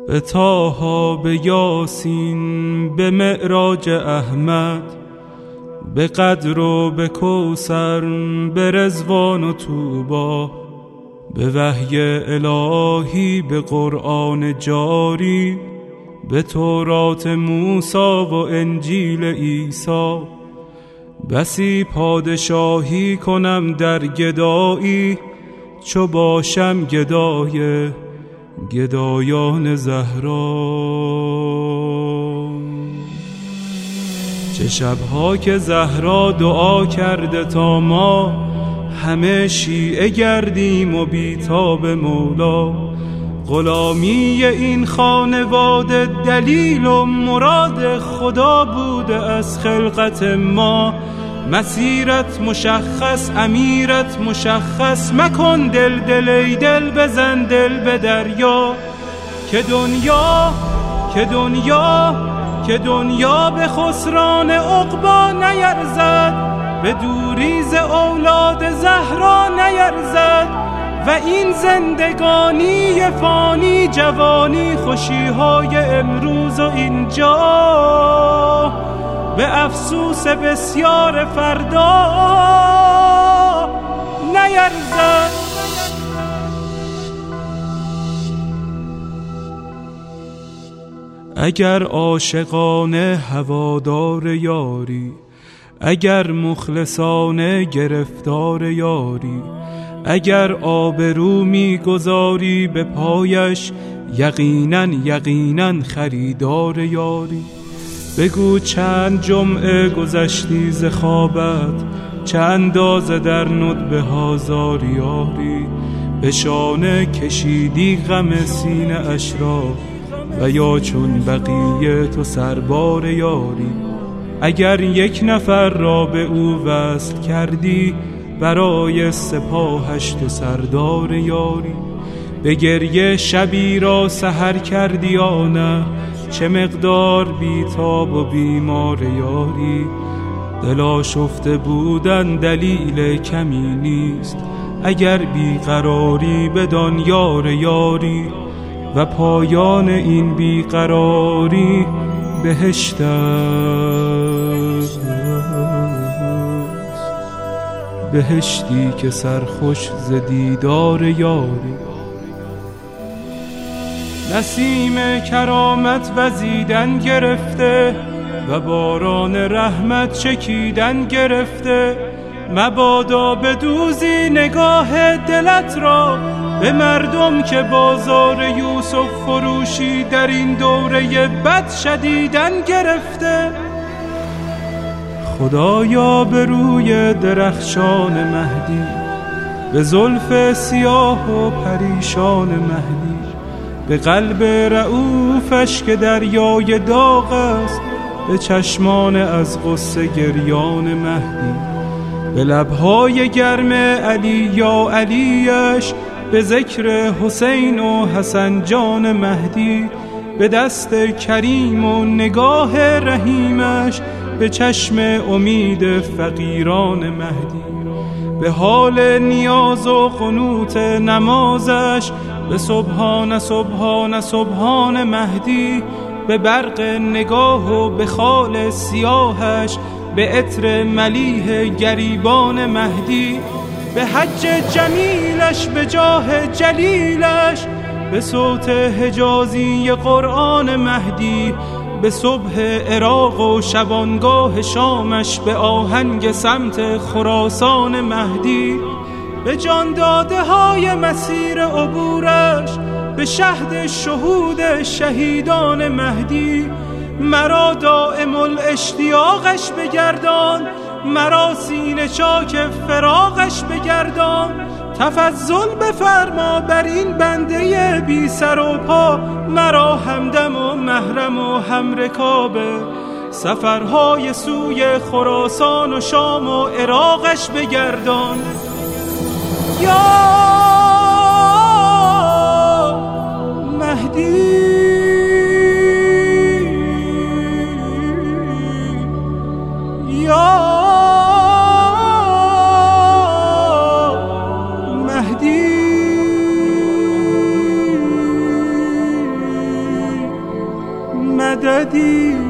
به طه، به یاسین، به معراج احمد، به قدر و به کوثر، به رضوان و طوبی، به وحی الهی، به قرآن جاری، به تورات موسی و انجیل عیسی. بسی پادشاهی کنم در گدایی، چو باشم گدای گدایان زهرا. چه شبها که زهرا دعا کرده تا ما همه شیعه گردیم و بیتاب مولا. غلامی این خانواده دلیل و مراد خدا بوده از خلقت ما. مسیرت مشخص، امیرت مشخص، مکن دل دل ای دل، بزن دل به دریا. که دنیا به خسران عقبا نیرزد، به دوریز اولاد زهرا نیرزد. و این زندگانی فانی، جوانی، خوشیهای امروز و اینجا، به افسوس بسیار فردا نیرزد. اگر عاشقانه هوادار یاری، اگر مخلصانه گرفتار یاری، اگر آبرو می‌گذاری به پایش، یقیناً خریدار یاری. بگو چند جمعه گذشتی ز خوابت، چه اندازه در ندبه ها زاری یاری. به شانه کشیدی غم سینه اش را، و یا چون بقیه تو سربار یاری. اگر یک نفر را به او وصل کردی، برای سپاهش تو سردار یاری. به گریه شبی را سحر کردی یا نه، چه مقدار بیتاب و بیمار یاری. دل آشفته بودن دلیل کمی نیست، اگر بیقراری بدان یار یاری. و پایان این بیقراری بهشت است، بهشتی که سرخوش ز دیدار یاری. نسیم کرامت وزیدن گرفته، و باران رحمت چکیدن گرفته. مبادا بدوزی نگاه دلت را به مردم که بازار یوسف فروشی در این دوره بد شدیدن گرفته. خدایا به روی درخشان مهدی، به زلف سیاه و پریشان مهدی، به قلب رؤوفش که دریای داغ است، به چشمان از غصه گریان مهدی، به لبهای گرم علی یا علیش، به ذکر حسین و حسن جان مهدی، به دست کریم و نگاه رحیمش، به چشم امید فقیران مهدی، به حال نیاز و قنوت نمازش، به سبحان سبحان سبحان مهدی، به برق نگاه و به خال سیاهش، به عطر ملیح گریبان مهدی، به حج جمیلش، به جاه جلیلش، به صوت حجازی قرآن مهدی، به صبح عراق و شبانگاه شامش، به آهنگ سمت خراسان مهدی، به جان داده های مسیر عبورش، به شهد شهود شهیدان مهدی. مرا دائم الاشتیاقش بگردان، مرا سینه چاک فراقش بگردان. تفضل بفرما بر این بنده بی سر و پا، مرا همدم و محرم و همرکاب سفرهای سوی خراسان و شام و عراقش بگردان. یا مهدی، یا مهدی. بدی